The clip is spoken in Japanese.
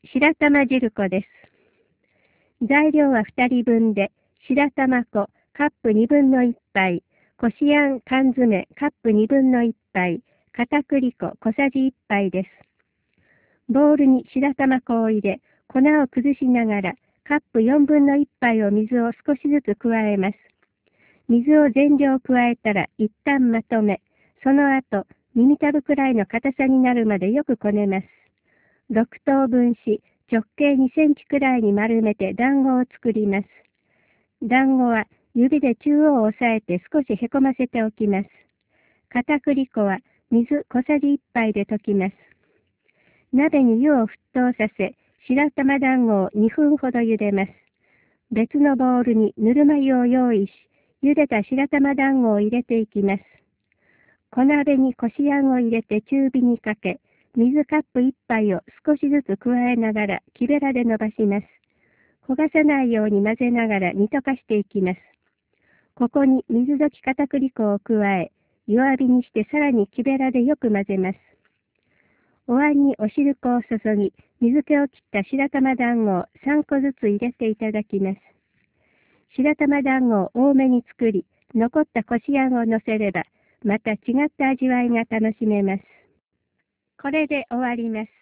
白玉汁粉です。材料は2人分で、白玉粉カップ1/2杯、こしあん缶詰カップ1/2杯、片栗粉小さじ1杯です。ボウルに白玉粉を入れ、粉を崩しながら、カップ1/4杯を水を少しずつ加えます。水を全量加えたら一旦まとめ、その後、耳たぶくらいの硬さになるまでよくこねます。6等分し、直径2センチくらいに丸めて団子を作ります。団子は指で中央を押さえて少しへこませておきます。片栗粉は水小さじ1杯で溶きます。鍋に湯を沸騰させ、白玉団子を2分ほど茹でます。別のボウルにぬるま湯を用意し、茹でた白玉団子を入れていきます。小鍋にこしあんを入れて中火にかけ、水カップ1杯を少しずつ加えながら木べらで伸ばします。焦がさないように混ぜながら煮溶かしていきます。ここに水溶き片栗粉を加え、弱火にしてさらに木べらでよく混ぜます。お椀にお汁粉を注ぎ、水気を切った白玉団子を3個ずつ入れていただきます。白玉団子を多めに作り、残ったこしあんを乗せれば、また違った味わいが楽しめます。これで終わります。